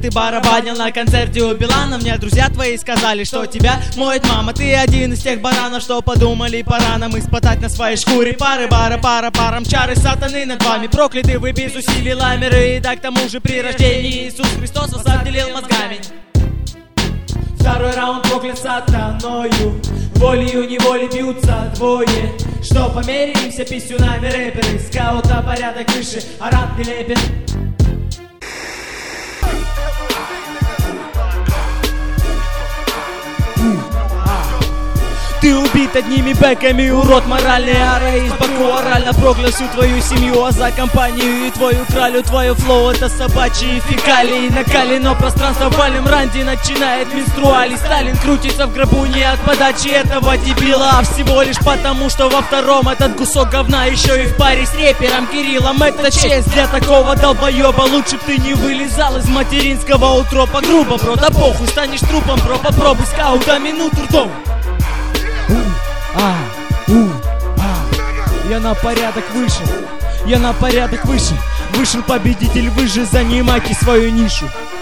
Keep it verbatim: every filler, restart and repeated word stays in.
ты барабанил на концерте у Билана. Мне друзья твои сказали, что тебя моет мама. Ты один из тех баранов, что подумали, пора нам испытать на своей шкуре пары, бара, пара, парам, чары сатаны над вами. Прокляты вы без усилий ламеры, и да к тому же при рождении Иисус Христос вас обделил мозгами. Второй раунд проклят сатаною, волею-неволей бьются двое. Что померимся писюнами рэперы, скаут на порядок выше, а рад нелепен. Ты убит одними бэками, урод моральный, а Раис Баку орально проклял всю твою семью, а за компанию и твою кралю. Твое флоу это собачьи фекалии. Накалено пространство в вальном ранде, начинает менструалий. Сталин крутится в гробу не от подачи этого дебила, а всего лишь потому, что во втором этот кусок говна еще и в паре с рэпером Кириллом. Это честь для такого долбоеба, лучше б ты не вылезал из материнского утропа. Грубо, бро, да похуй, станешь трупом, бро, попробуй скаута минуту ртом. А, у, а. Я на порядок выше, я на порядок выше. Вышел победитель, вы же занимайте свою нишу.